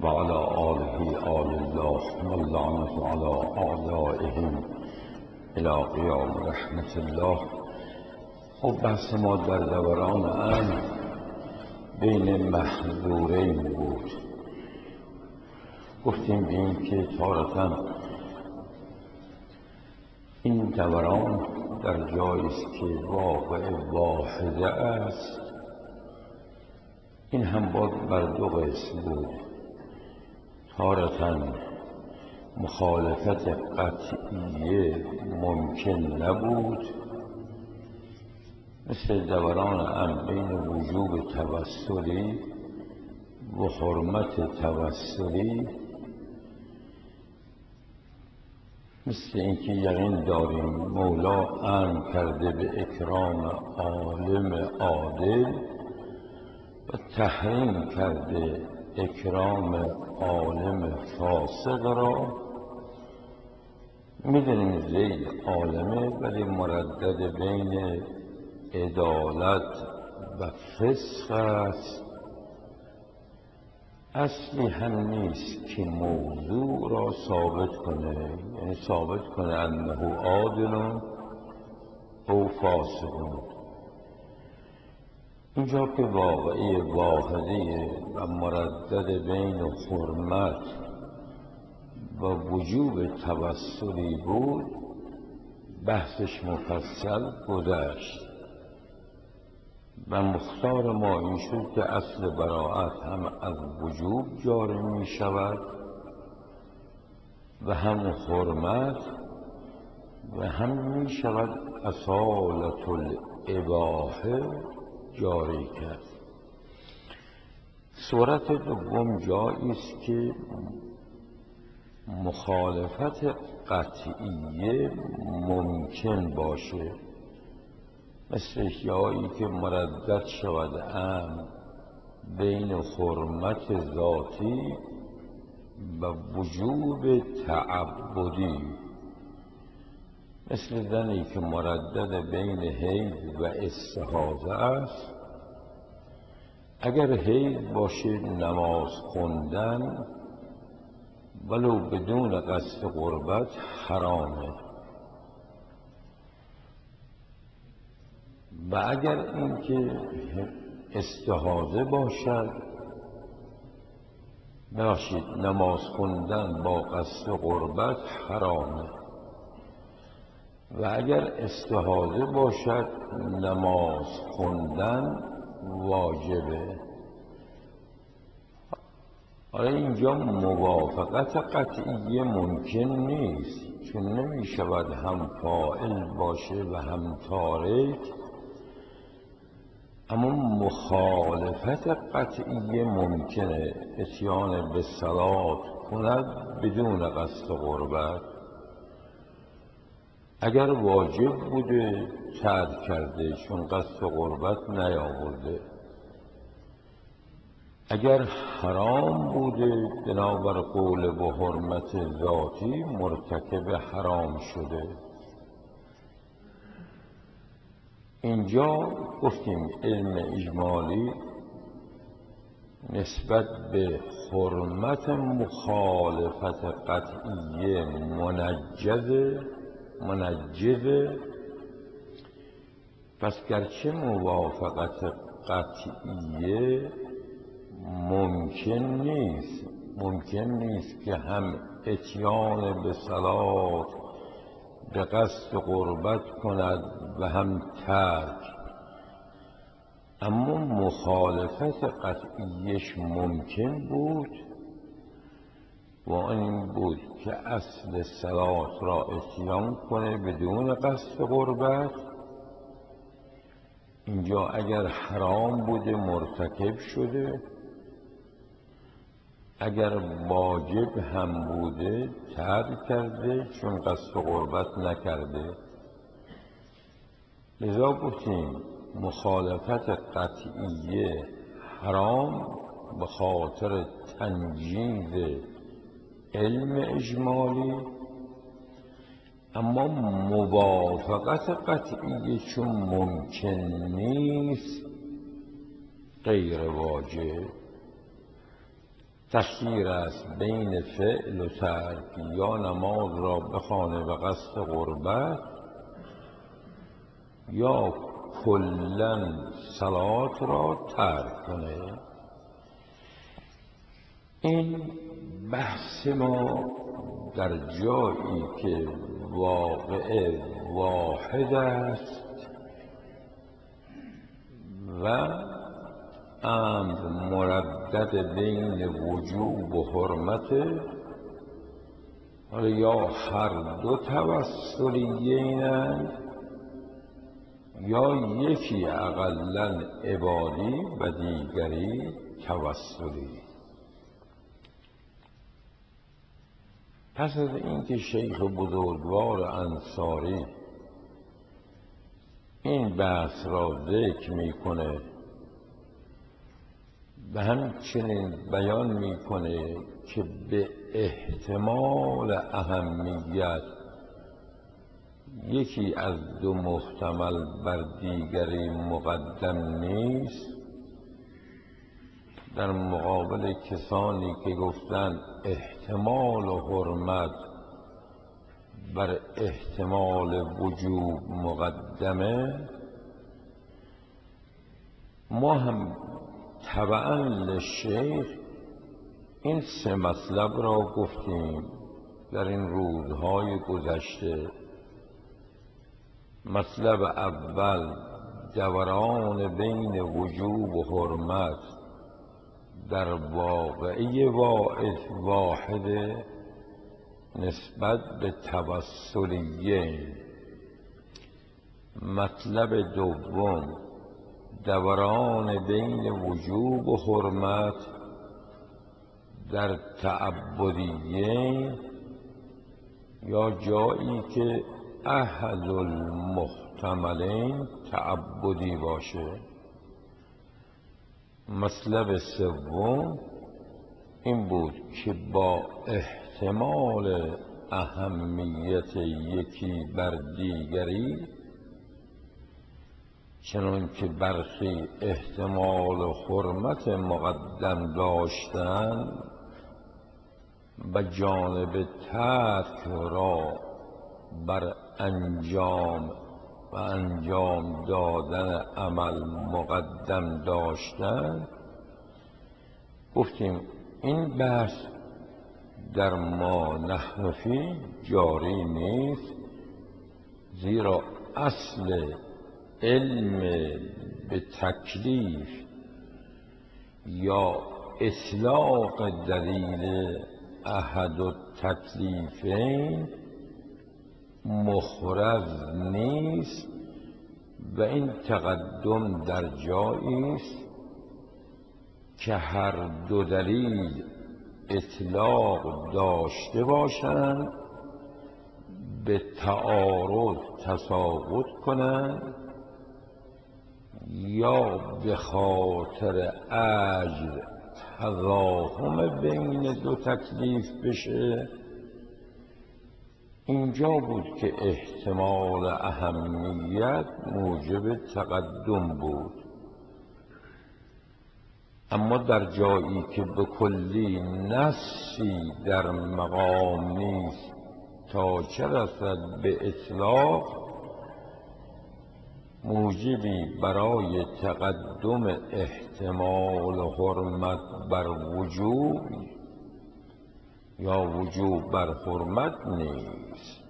وعلى آله آل الله واللعنة على أعدائهم إلی قیام رحمت الله. خب بحث ما در دوران امن بین محظورین بود. گفتیم به این که تارةً این دوران در جایی است که واقع واحده است، این هم باید بر دو قسم بود. تارةً مخالفت قطعیه ممکن نبود، مثل دوران امن بین وجوب توسلی و حرمت توسلی، مثل اینکه یقین داریم مولا امر کرده به اکرام عالم عادل و تحریم کرده اکرام عالم فاسق را. میدونیم زید عالمه ولی مردد بین عدالت و فسق است. اصلی هم نیست که موضوع را ثابت کنه، یعنی ثابت کنه انه عادل او فاسق. اینجا که واقعی واحده و مردد بین حرمت و وجوب توسلی بود، بحثش مفصل گذشت و مختار ما این شد که اصل براءت هم از وجوب جاری می شود و هم حرمت و هم می شود اصالت الاباحه جاری کرد. صورت دوم جایی است که مخالفت قطعیه ممکن باشه، مثل جایی که مردد شود امر بین حرمت ذاتی و وجوب تعبدی، مثل زنی که مردد بین حیض و استحاضه است. اگر حیض باشه نماز خوندن ولو بدون قصد قربت حرامه، و اگر اینکه استحاضه باشد باشید نماز خوندن با قصد قربت حرامه، و اگر استحاضه باشد نماز خوندن واجبه. حالا اینجا موافقت قطعیه ممکن نیست، چون نمی شود هم فاعل باشه و هم تارک، اما مخالفت قطعیه ممکنه. اتیان به صلات کند بدون قصد قربت، اگر واجب بوده ترک کرده چون قصد قربت نیاورده، اگر حرام بوده بنابر قول و حرمت ذاتی مرتکب حرام شده. اینجا گفتیم علم اجمالی نسبت به حرمت مخالفت قطعیه منجزه. پس گرچه موافقت قطعیه ممکن نیست که هم اتیان به صلات به قصد قربت کند و هم ترک، اما مخالفت قطعیش ممکن بود و این بود که اصل صلات را اتیان کنه بدون قصد قربت. اینجا اگر حرام بوده مرتکب شده، اگر واجب هم بوده ترک کرده چون قصد قربت نکرده. لذا گفتیم مخالفت قطعیه حرام به خاطر تنجیز علم اجمالی، اما موافقت قطعیه چون ممکن نیست غیر واجب. تخییر است بین فعل و ترک، یا نماز را بخوانه به قصد قربت، یا کلاً صلات را ترک کنه. این بحث ما در جایی که واقع واحد است و امر مردد بین وجوب و حرمت، حالا یا هر دو توسلیینند یا یکی اقلاً عبادی و دیگری توسلی. پس از اینکه شیخ بزرگوار انصاری این بحث را ذکر میکنه و همچنین بیان میکنه که به احتمال اهمیت یکی از دو محتمل بر دیگری مقدم نیست، در مقابل کسانی که گفتن احتمال و حرمت بر احتمال وجوب مقدمه، ما هم تبعاً للشیخ این سه مطلب را گفتیم در این روزهای گذشته. مطلب اول دوران بین وجوب و حرمت در واقعه واحد نسبت به توسلیین. مطلب دوم دوران بین وجوب و حرمت در تعبدیین، یا جایی که احد المحتملین تعبدی باشه. مطلب سوم این بود که با احتمال اهمیت یکی بر دیگری، چنان که برخی احتمال و حرمت مقدم داشتن و جانب ترک را بر انجام و انجام دادن عمل مقدم داشتن، گفتیم این بحث در ما نحن فی جاری نیست، زیرا اصل علم به تکلیف یا اطلاق دلیل احد التکلیفین مخرز نیست و این تقدم در جایی است که هر دو دلیل اطلاق داشته باشند، به تعارض تساقط کنند، یا به خاطر عجز تضاهم بین دو تکلیف بشه. اینجا بود که احتمال اهمیت موجب تقدم بود. اما در جایی که به کلی نصی در مقام نیست تا چه رسد به اطلاق، موجبی برای تقدم احتمال و حرمت بر وجوب یا وجوب بر حرمت نیست.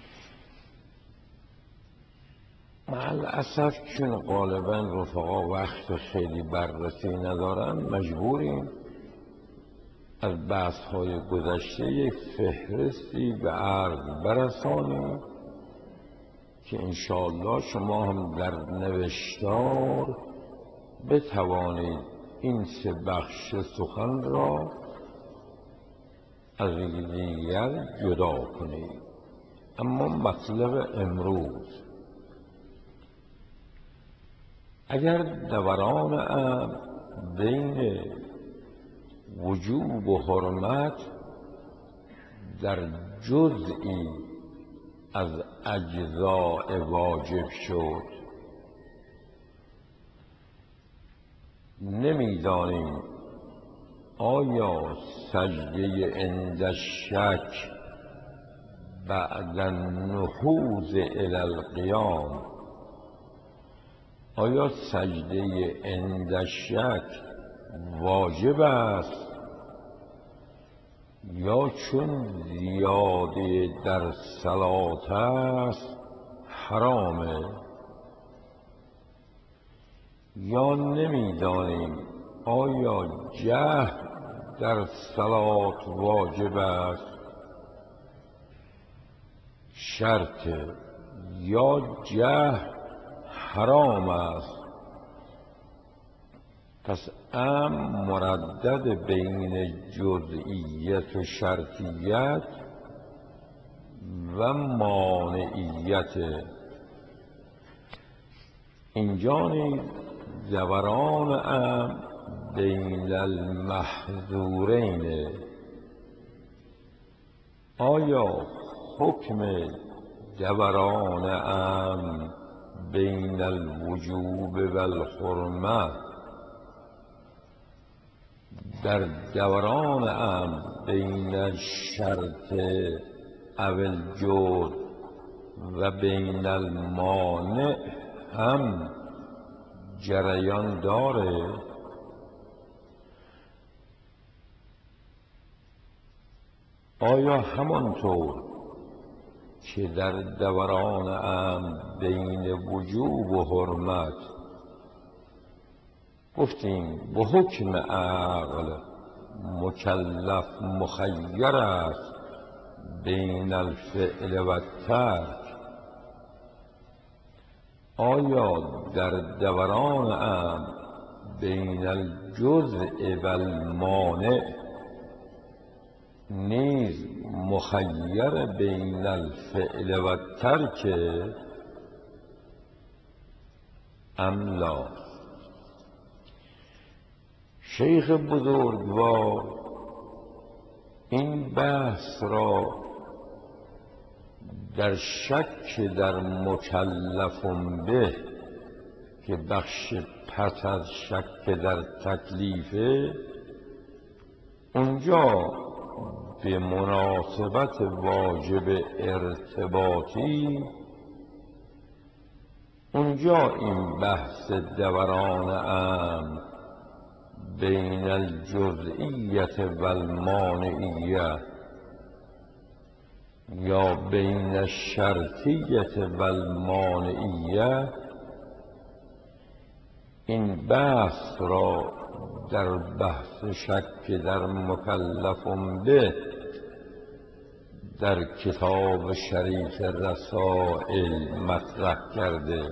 مع الاسف چون غالبا رفقا وقت خیلی بررسی ندارن، مجبوریم از بحث‌های گذشته یک فهرستی به عرض برسانیم که انشاءالله شما هم در نوشتار بتوانید این سه بخش سخن را از دیگر جدا کنید. اما مطلب امروز، اگر دوران امر بین وجوب و حرمت در جزئی از اجزاء واجب شد، نمیدانیم آیا سجده عند الشک بعد النهوض الی القیام، آیا سجده عند الشک واجب است یا چون زیاده در صلات است حرامه؟ یا نمیدانیم آیا جهر در صلات واجب است شرط یا جهر حرام است؟ پس مردد بین جزئیت و شرطیت و مانعیت. اینجا نیز دوران بین المحظورین، آیا حکم دوران بین الوجوب و الحرمه در دوران بین الشرط او الجود و بین المانع هم جریان داره؟ آیا همانطور که در دوران بین وجوب و حرمت گفتیم به حکم عقل مکلف مخیر است بین الفعل و الترک، آیا در دوران بین الجزء و المانع نیز مخیر بین الفعل و الترک ام لا؟ شیخ بزرگوار این بحث را در شک در مکلف به که بخش پس از شک در تکلیفه، اونجا به مناسبت واجب ارتباطی اونجا این بحث دوران بین الجزئیت و المانعیه یا بین الشرطیت و المانعیه این بحث را در بحث شک در مکلف به در کتاب شریف رسائل مطرح کرده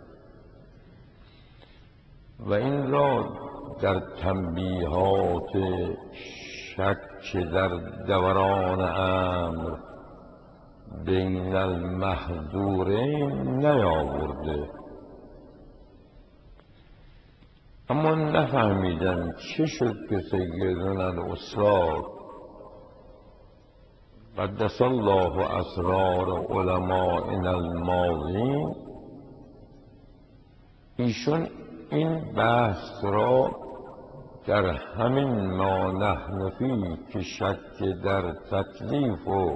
و این را در تنبیهات شک در دوران امر بین المحظورین نیاورده. اما نفهمیدم چه شد که سیدنا الاستاد قدس الله اسرار علمائنا الماضین ایشون این بحث را در همین ما نحن فی که شک در تکلیف و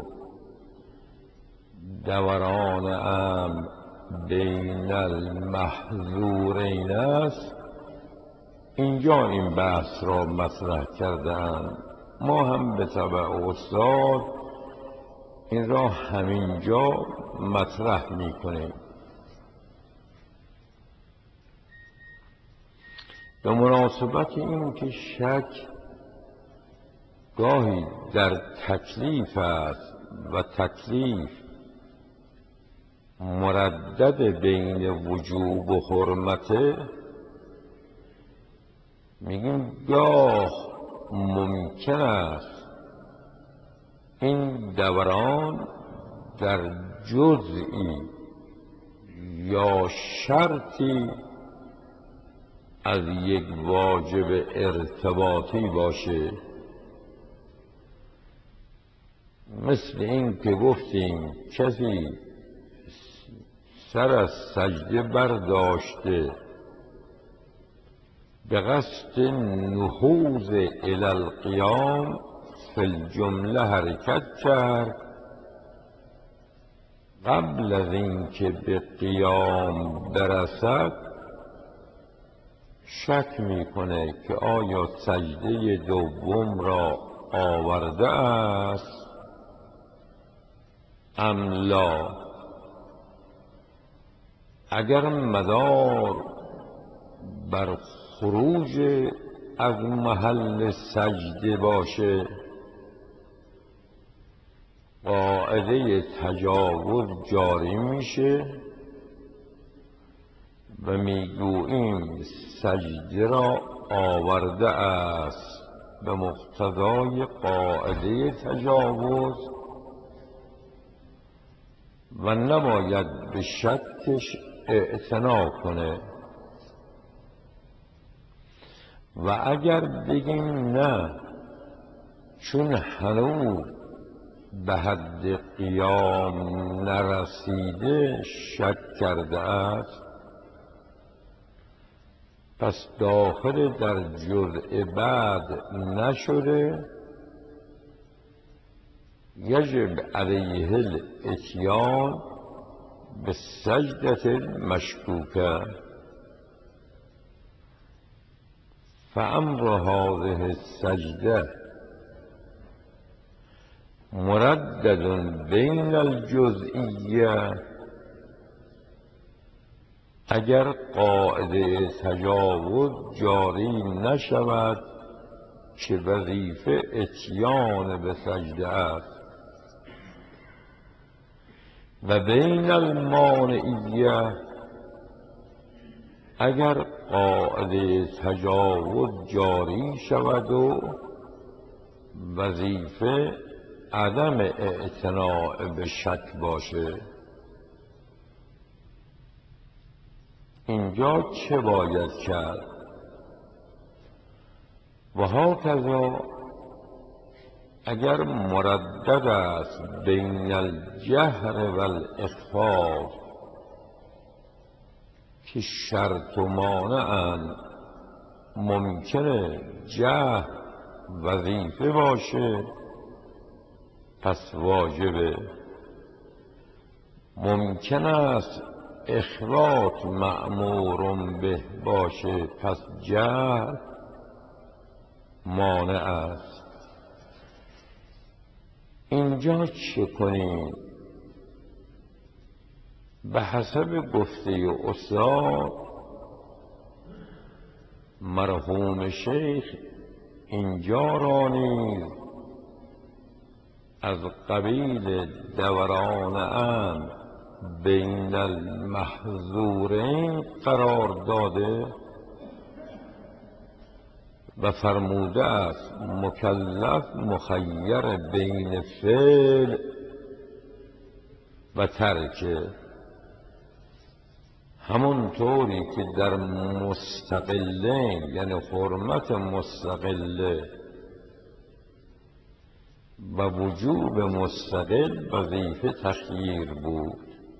دوران امر بین المحظورین است، اینجا این بحث را مطرح کردند. ما هم به طبع استاد این را همینجا مطرح میکنیم. به مناسبت این که شک گاهی در تکلیف است و تکلیف مردد بین وجوب و حرمته، میگیم گاه ممکن است این دوران در جزئی یا شرطی از یک واجب ارتباطی باشه، مثل این که گفتیم کسی سر از سجده برداشته به قصد نهوض الی القیام فی الجمله حرکت کرد. قبل از این که به قیام برسد شک میکنه که آیا سجده دوم را آورده است ام لا. اگر مدار بر خروج از محل سجده باشه قاعده تجاوز جاری میشه و میگوییم سجده را آورده است به مقتضای قاعده تجاوز و نباید به شکش اعتنا کنه. و اگر بگیم نه چون هنوز به حد قیام نرسیده شک کرده است پس داخل در جزء بعد نشده یجب علیه الاتیان به سجدة مشکوکه. فامر هذه السجده مردد بین الجزئیه. اگر قاعده تجاوز جاری نشود که وظیفه اتیان به سجده است و بین المانعیه. اگر قاعده تجاوز جاری شود و وظیفه عدم اعتناء به شک باشه اینجا چه باید کرد؟ و هاکذا اگر مردد است بین الجهر و الاخفاء که شرط و مانعاً ممکنه جهر وظیفه باشه پس واجبه. ممکن است اخراط مأمور به باشه پس جهر مانع است. اینجا چه کنیم؟ به حسب گفته استاد مرحوم شیخ اینجا را نیز از قبیل دوران امر بین المحظورین قرار داده و فرموده است مکلف مخیر بین فعل و ترک. همونطوری که در مستقلین یعنی حرمت مستقله و وجوب مستقل وظیفه تخییر بود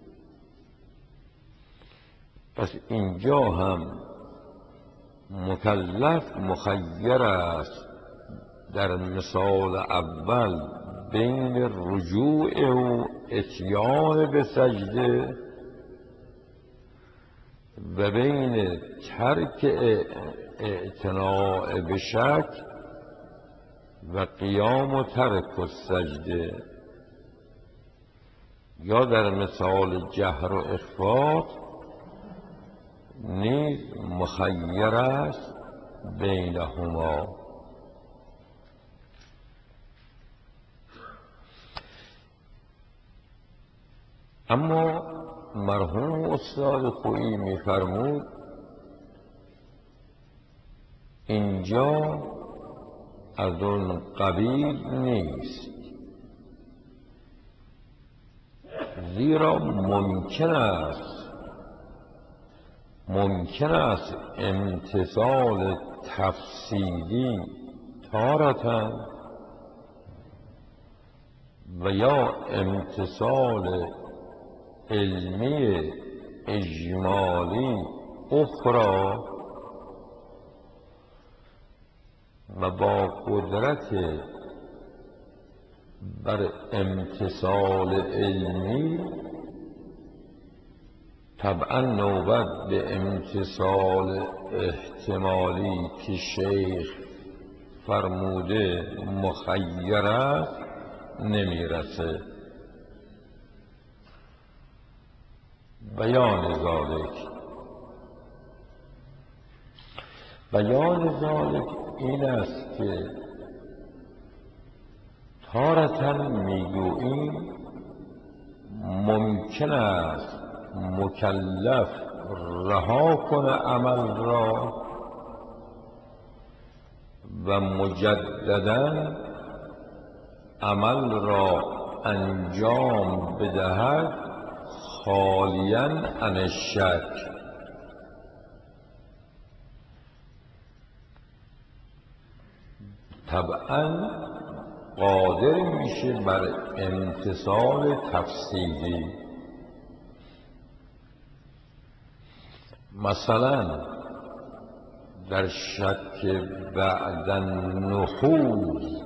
پس اینجا هم مکلف مخیر است در مثال اول بین رجوع و اتیان به سجده و بین ترک اعتناء به شک و قیام و ترک السجده. یا در مثال جهر و اخفاء نیز مخیر است بینهما. اما مرحوم استاد خویی می‌فرمود اینجا از اون قبیل نیست، زیرا ممکن است امتثال تفصیلی تارةً و یا امتثال علمی اجمالی اخرى و با قدرت بر امتثال علمی طبعا نوبت به امتثال احتمالی که شیخ فرموده مخیر است نمیرسه. بیان ذالک این است که تارةً میگوییم ممکن است مکلف رها کنه عمل را و مجدداً عمل را انجام بدهد خالیاً عن الشک. طبعاً قادر میشه بر امتثال تفصیلی. مثلا در شک بعد النحوز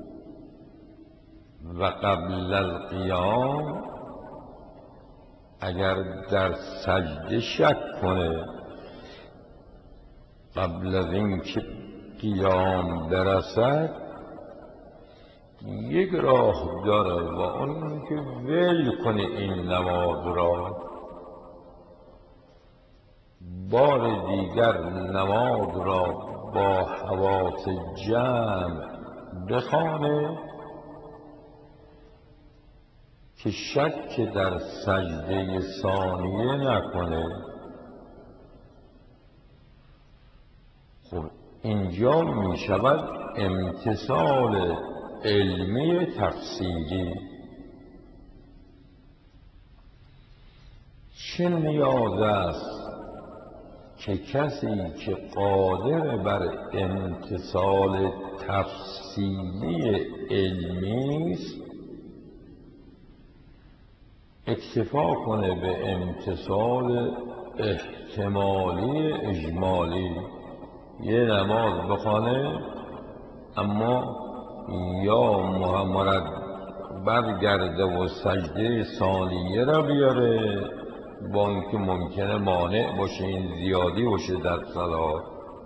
و قبل القیام اگر در سجده شک کنه قبل از اینکه قیام برسد، یک راه داره و اون که ول کنه این نماز را، بار دیگر نماز را با حواس جمع بخوانه که شک در سجده ثانیه نکنه. خب اینجا می شود امتثال علمی تفصیلی. چه نیاز است که کسی که قادر بر امتثال تفصیلی علمی است اکتفا کنه به امتثال احتمالی اجمالی. یه نماز بخوانه اما یا برگرده و سجده ثانیه را بیاره با اینکه ممکنه مانع باشه، این زیادی باشه در صلات،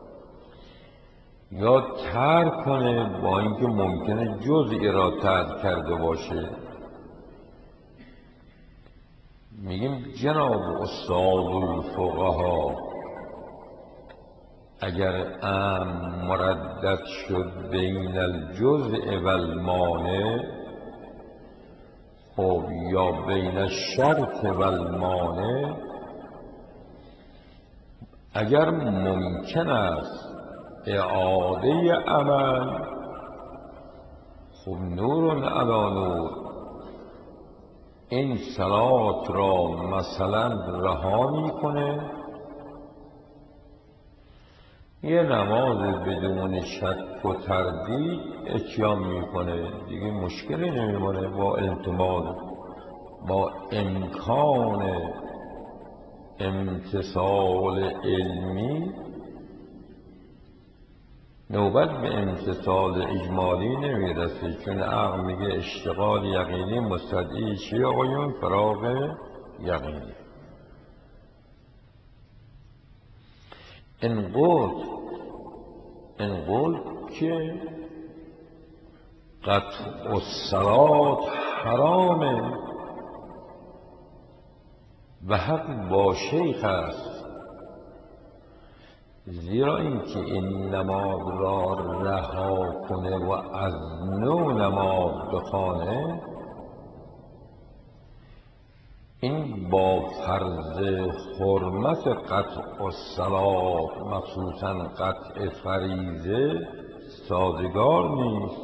یا ترک کنه با اینکه ممکنه جزئی را ترک کرده باشه. میگیم جناب استاد الفقها اگر امر مردد شد بین الجزء و المانع، خب یا بین الشرط و المانع، اگر ممکن است اعاده عمل، خب نور علی نور، این صلات را مثلا رها میکنه، یه نماز بدون شک و تردید اتیان میکنه، دیگه مشکلی نمیمونه. با اعتماد، با امکان امتثال علمی نوبت به امتثال اجمالی نمیرسه، چون عقل میگه اشتغال یقینی مستدعی چیه آقایون؟ فراغ یقینی. این قول که قطع الصلات حرامه و حق با شیخ است، زیرا اینکه این نماز را رها کنه و از نو نماز بخوانه، این با فرض حرمت قطع الصلات مخصوصا قطع فریضه سازگار نیست.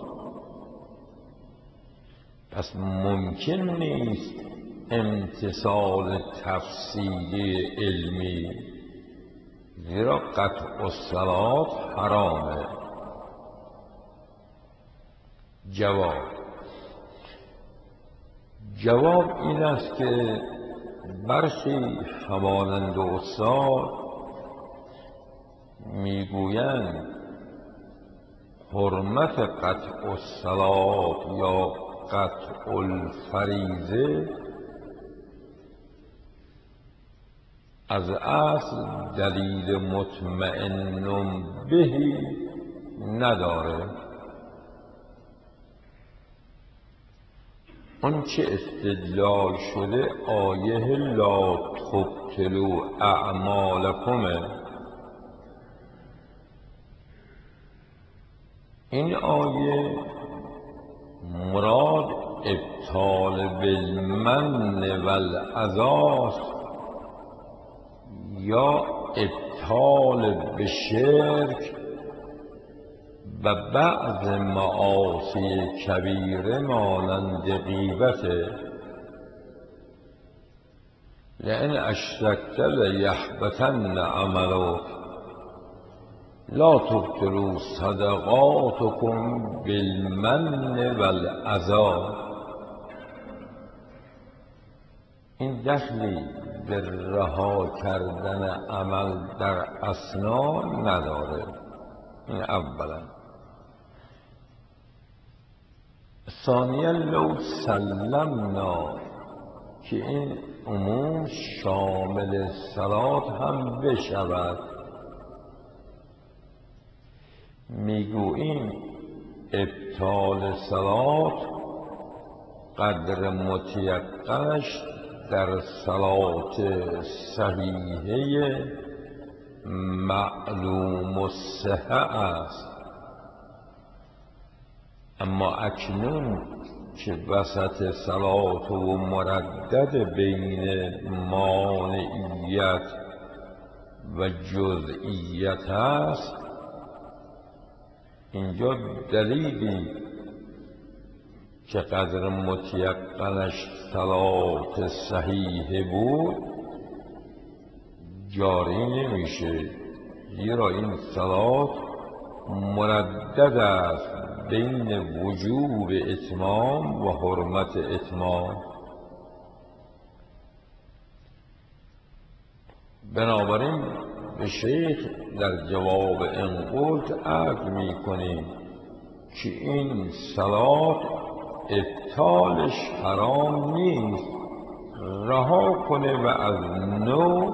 پس ممکن نیست امتثال تفصیلی علمی، زیرا قطع الصلات حرامه. جواب این است که برخی همانند استاد میگویند حرمت قطع الصلات یا قطع الفریضه از اصل دلیل مطمئن بهی نداره. اون چه استدلال شده آیه لا تبطلوا اعمالکمه. این آیه مراد ابطال بالمن والعذاب یا ابطال به شرک و بعض معاصی کبیره مانند غیبته. لئن اشرکت لیحبطن عملک لا تبطلوا صدقاتکم بالمن والعذاب. این دخلی به رها کردن عمل در اثنا نداره. این اولا. ثانیا لو سلمنا که این عموم شامل صلات هم بشود، میگوییم ابطال صلات قدر متیقنش در صلات صحیحه معلوم الصحه است. اما اکنون که وسط صلات و مردد بین مانعیت و جزئیت است، اینجا دلیلی که قدر متیقنش صلات صحیحه بود جاری نمیشه، زیرا این صلات مردد است بین وجوب اتمام و حرمت اتمام. بنابراین به شیخ در جواب این قلت عرض می کنیم که این صلات ابطالش حرام نیست، رها کنه و از نو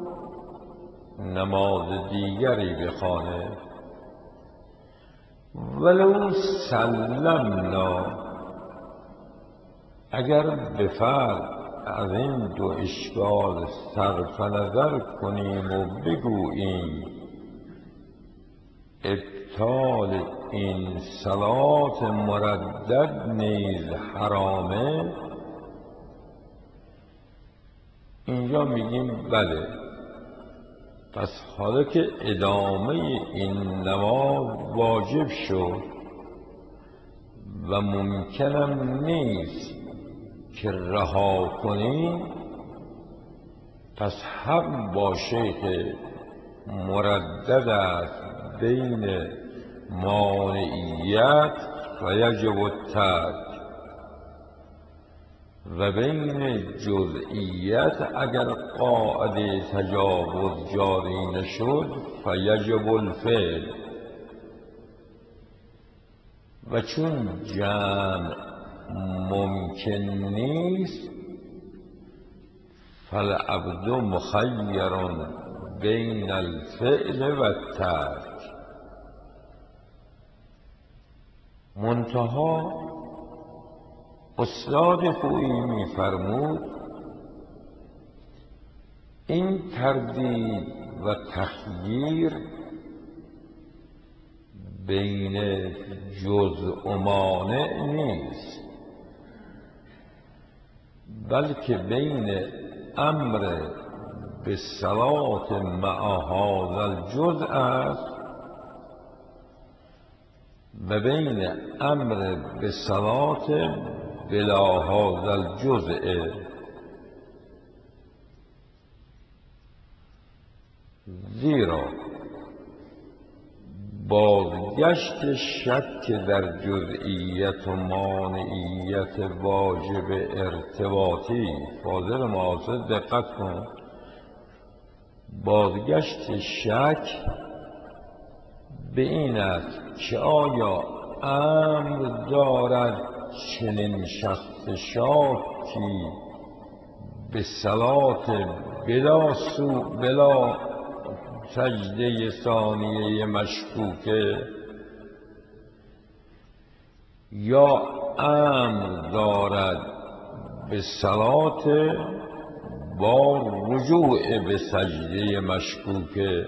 نماز دیگری بخوانه. ولو سلمنا، اگر به فرض از این دو اشکال صرف نظر کنیم و بگوییم ابطال این صلات مردد نیز حرامه، اینجا میگیم بله، پس حالا که ادامه این نماز واجب شد و ممکنم نیست که رها کنیم، پس حق با شیخ مردد است بین مانعیت و یجب الترک و بین جزئیت اگر قاعده تجاوز جاری نشد فیجب الفعل. و چون جمع ممکن نیست فالعبد مخیر بین الفعل و الترک. منتها استاد خویی می‌فرمود این تردید و تخییر بین جزء و مانع نیست، بلکه بین امر به صلات مع هذا الجزء است و بین امر به صلات بلا هذا الجزء. زیرا بازگشت شک در جزئیت و مانعیت واجب ارتباطی، فاضل معاصر دقت کن، بازگشت شک به این است که آیا امر دارد چنین شخص شاکی به صلات بلا سجده ثانیه مشکوکه، یا امر دارد به صلات با رجوع به سجده مشکوکه؟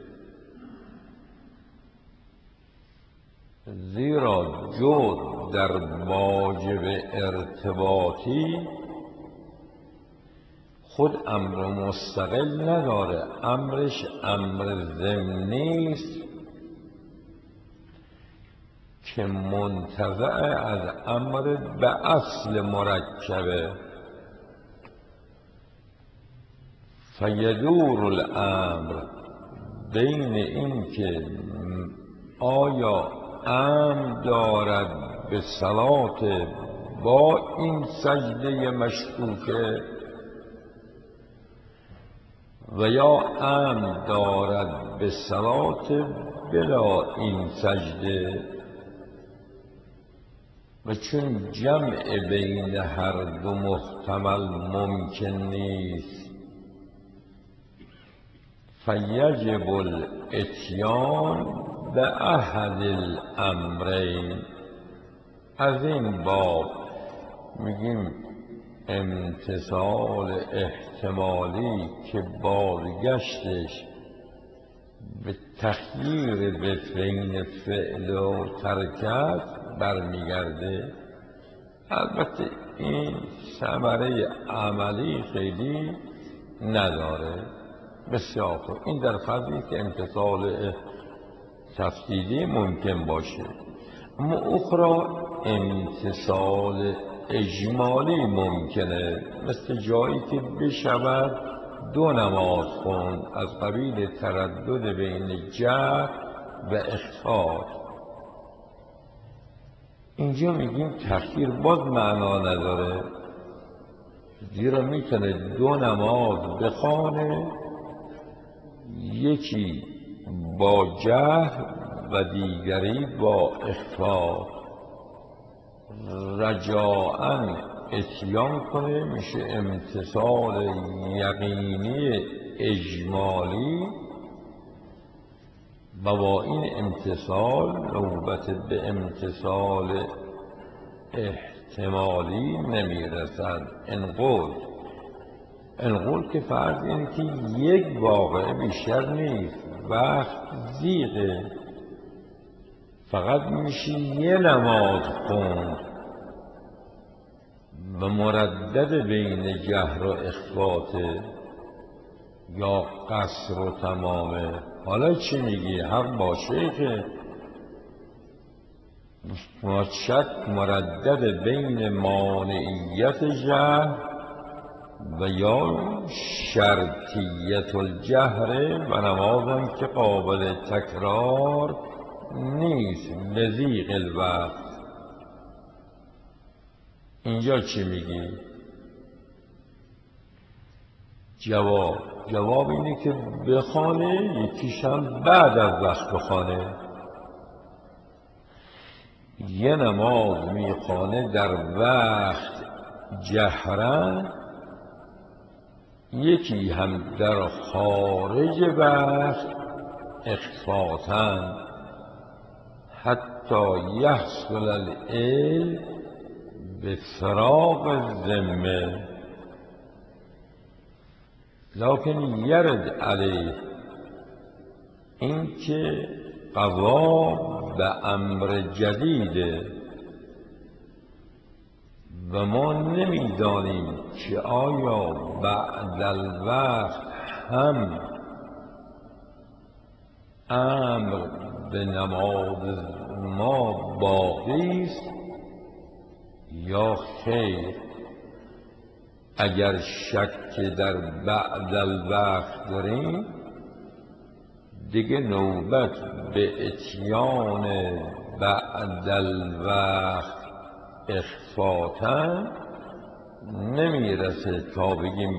زیرا جز در واجب ارتباطی خود امر مستقل نداره، امرش امر ضمنی است که منتزع از امر به اصل مرکبه. فیدور الامر بین این که آیا امر دارد به صلات با این سجده مشکوکه و یا امر دارد به صلات بلا این سجده، و چون جمع بین هر دو محتمل ممکن نیست فیجب الاتیان به احد الامرین. از این باب میگیم امتثال احتمالی که بازگشتش به تخییر بین فعل و ترکت برمیگرده. البته این ثمره عملی خیلی نداره. بسیار خوب، این در فضلی که امتثال تفصیلی ممکن باشه، اما اخرى امتثال اجمالی ممکنه، مثل جایی که بشود دو نماز خوند از قبیل تردد بین جهر و اخفاء. اینجا میگیم تأخیر باز معنا نداره، زیرا میتونه دو نماز بخوانه، یکی با جهر و دیگری با اخفاء، رجاءً اتیان کنه، میشه امتثال یقینی اجمالی، و با این امتثال نوبت به امتثال احتمالی نمیرسد. انقول که فرض اینه که یک واقعه بیشتر نیست، وقت زیغه، فقط میشه یه نماز خوند و مردد بین جهر و اخفاته یا قصر و تمامه. حالا چی میگی؟ حق باشه که شک مردد بین مانعیت جهر و یا شرطیت الجهر و نمازم که قابل تکرار نیست لضیق الوقت. اینجا چی میگی؟ جواب اینه که بخوانه، یکیش هم بعد از وقت بخوانه. یه نماز میخوانه در وقت جهرن، یکی هم در خارج وقت اخفاتن، حتی یحصل العلم به فراغ الذمه، لکن یرد علیه این که قضا به امر جدیده و ما نمیدانیم که آیا بعد الوقت هم امر به نماز ما باقی است یا خیر. اگر شک در بعد الوقت داریم، دیگه نوبت به اتیان بعد الوقت اخفاتن نمیرسه تا بگیم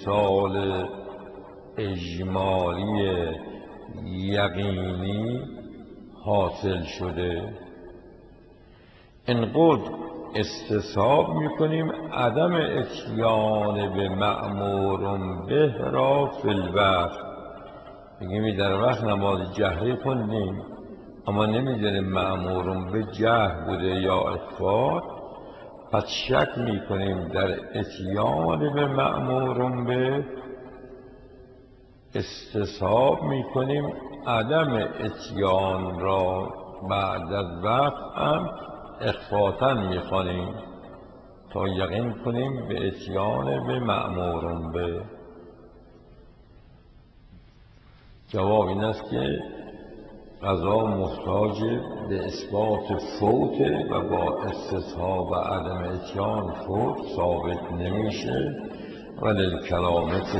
امتثال اجمالی یقینی حاصل شده. اینقدر استصحاب میکنیم عدم اتیان به مأمور به را فی الوقت. میگیم در وقت نماز جهری خوندیم اما نمیدونیم مأمور به جهر بوده یا اخفا، پس شک میکنیم در اتیان به مأمور به. استصحاب میکنیم عدم اتیان را بعد از وقت هم اخفاءً میخوانیم تا یقین کنیم به اتیان به مأمور به. جواب این است که قضا محتاج به اثبات فوت و با استصحاب و عدم اتیان فوت ثابت نمیشه، ولی الکلام